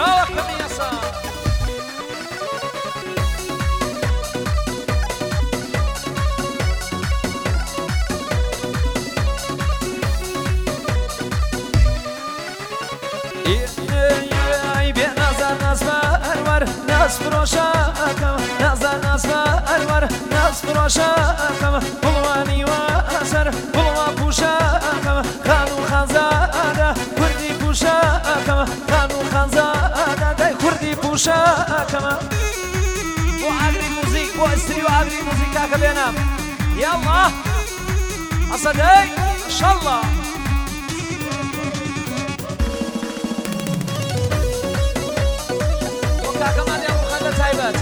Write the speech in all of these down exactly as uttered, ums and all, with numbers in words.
چاوەکەمی ئەسا ناز فروشاكم نازل ناز بأرور ناز فروشاكم بلواني وأسر بلوا بوشاكم خانو خانزادة كردي بوشاكم خانو خانزادة داي كردي بوشاكم وعقري موزيك وأسري وعقري موزيكاك بينام يلا أصدقائي إن شاء الله كمان يا مخلد هايبات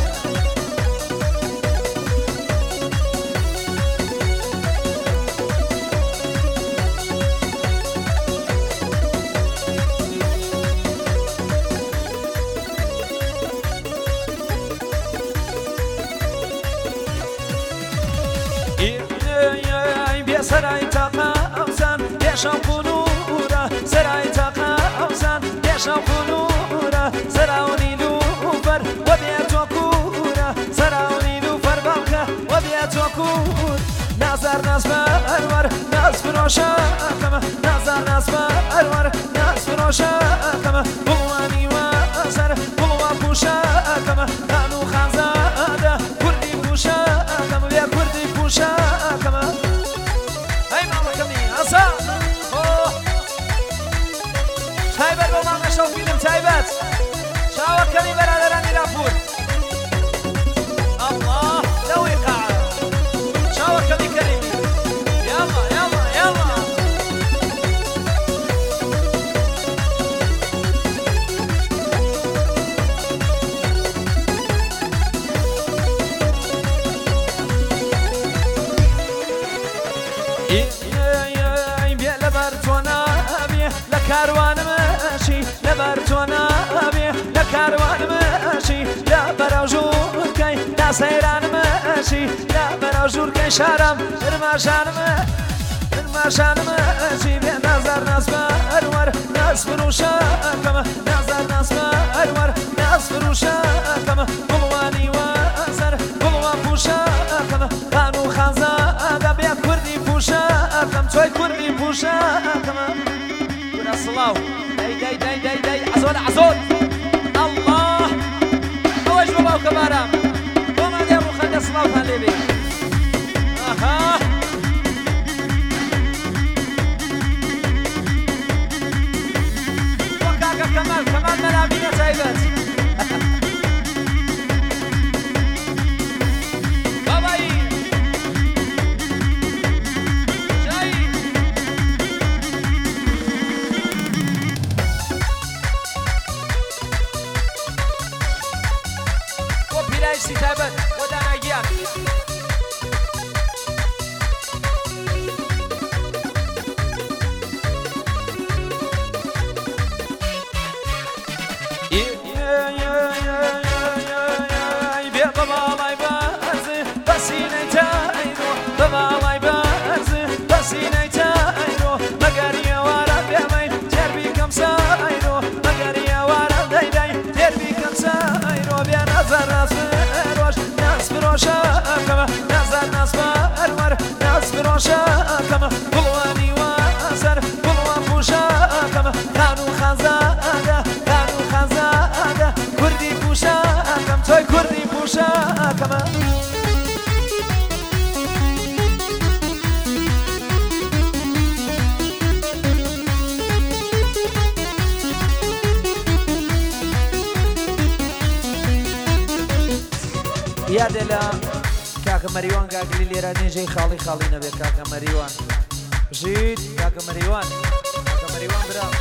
يا سراي تاقا أوزان يا شاقنورا سراي تاقا أوزان يا شاقنورا سراوني لوفر وبيتو كورا سراوني لوفر باوكا وبيتو كور نازر ناس بأرور ناس فروشا كما نازر ناس بأرور ناس فروشا كما بلواني وأسر بلوا بوشا كما خانو خانزادة كردي بوشا كما بيا كردي بوشا كما تایبەت بۆ ماڵە شەوقینم تایبەت چاوەکەمی بەرادەرانی راپور الله لەوەی قاعە چاوەکەمی کەریمی یاڵا یاڵا یاڵا بێ لەبەر تۆ نابێ لە کاروانم ماشي لبرتونا أبي لكاروان ماشي لا براجور كي لا سيران ماشي لا براجور كي شارم الماشان ما الماشان ماشي بنظر ناس بأرور ناس فروشا كما نظر ناس بأرور ناس فروشا كما بلواني وأزر بلوا بوشا كما خانو خانزا بيا كردي بوشا كم توي كردي بوشا كما كنا صلاو داي داي داي داي داي عزول عزول الله أوج باباو كبارام وما دي أبو خلي صلاو تانليبي أها وكاكا كمال كمال ملابينة تايبات باباي جاي ستابت ودانا جيان كما نزل ناس بأرور ناس فروشا كما بلواني وأسر بلوا بوشا كما خانو خانزادة خانو خانزادة كردي بوشا كم توي كردي بوشا كما يا دلا كاكا مريوان قاقلي لي راني جاي خالي خالي نبي كاكا مريوان جيت كاكا مريوان كاكا مريوان برا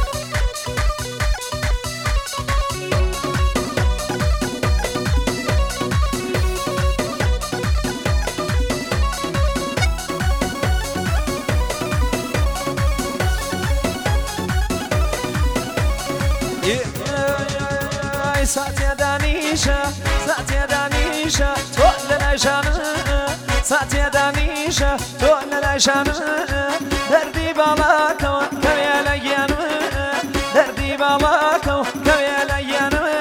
ساتيا دانيشا ساتيا دانيشا تقول العشان ساتيا دانيشا تقول العشان دردي بالاكو كوي ليان دردي بالاكو كوي ليان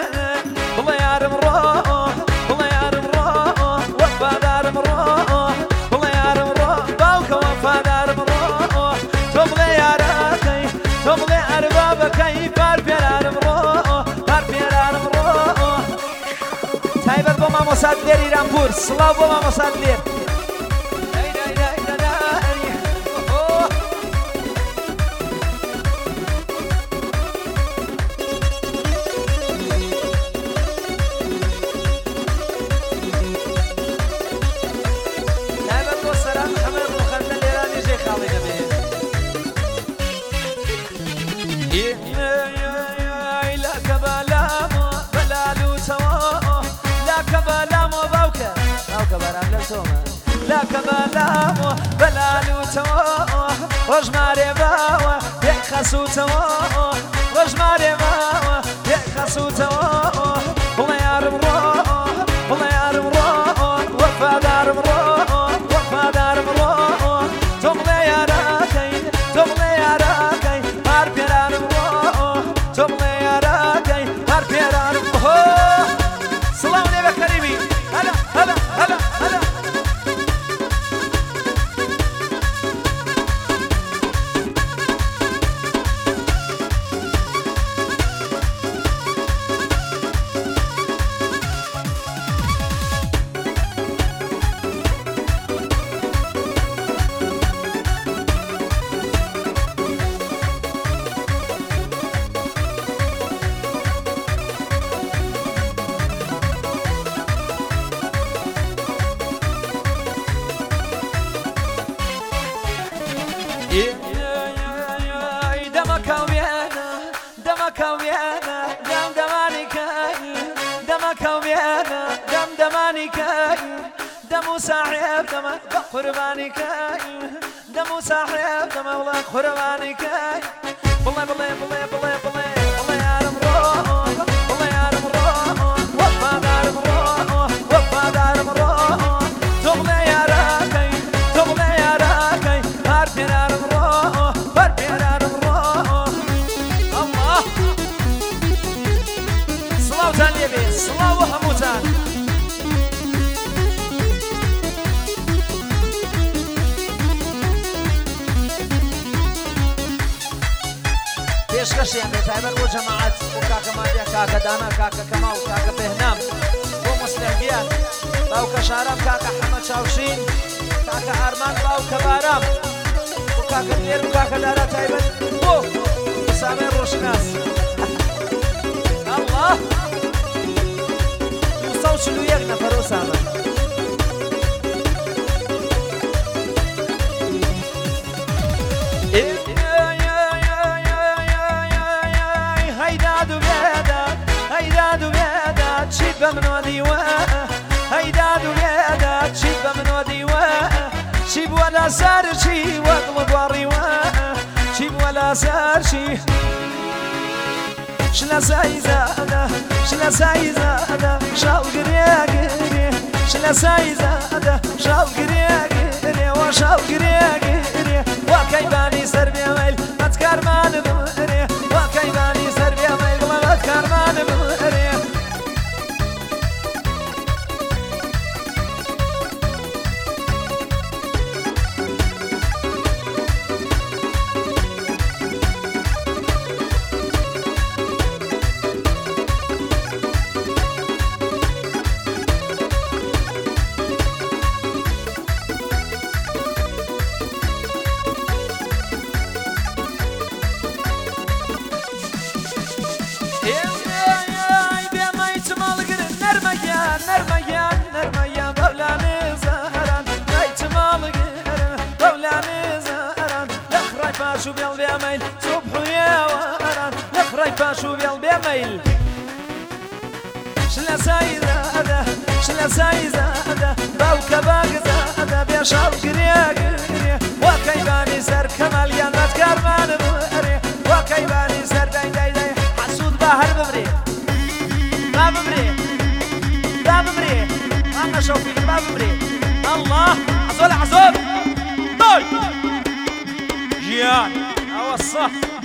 مامۆسات لێر ئیرانپور سڵاو بۆ مامۆسات لێر لا كبالامو بلالو توا وجماري باوا يخسو توا وجماري باوا يخسو توا والله يا رب روح والله يا رب روح وفادار روح وفادار روح تملي يا راكي تملي يا راكي هار بيران روح تملي يا راكي هار بيران روح سلام عليك كريمي هلا هلا هلا هلا دمك ويانا دمك ويانا دم دماني كاي دمك ويانا دم دماني كاي دم صاحب دم قرباني كاي دم صاحب دم والله قرباني كاي والله والله والله والله والله والله يا رب روح والله يا رب روح وفا دار روح وفا دار روح تغلي يا راكي تغلي يا راكي هار بيرار روح هار بيرار روح الله صلاة تانية بيس صلاة وحموتان پێشکەشیان دەتایبەت بۆ جەماعەت بۆ کاکە مادیە کاکە دانا کاکە کەماڵ کاکە بێهنام بۆ مستەحگیان باوکە شارام کاکە حەمەد چاوشین کاکە ئارمان باوکە بارام بۆ کاکە لێر و کاکە دارا تایبەت بۆ سامێ ڕۆژناس ئەڵڵا دوو سەد و چل و یەک نەفەر و سامە شيب من وديوه هيداد ويادات شيب من وديوه شيب ولا سار شي واقلب وريوه شيب ولا سار شي شلا سايزاده شلا سايزاده شال قريا قريا شلا سايزاده شال قريا قريا وشال قريا قريا وكيباني سربي ميل ما تكرمان بمريا وكيباني سربي ميل ما تكرمان بمريا نرميان نرميان بولاني زهران بيت مالقرن بولاني زهران لخراي باشو بيال بيميل صبح يا وران لخراي باشو بيال بيميل شلا سايزاده شلا سايزاده باوكا باقزاده بيشال قريا قريا وكيباني سر كمال يانات كارمان بمري وكيباني سر داي داي داي حسود بحر بمري ما بمري باب مري انا شوفي باب مري الله عزول عزول طول جيان او الصح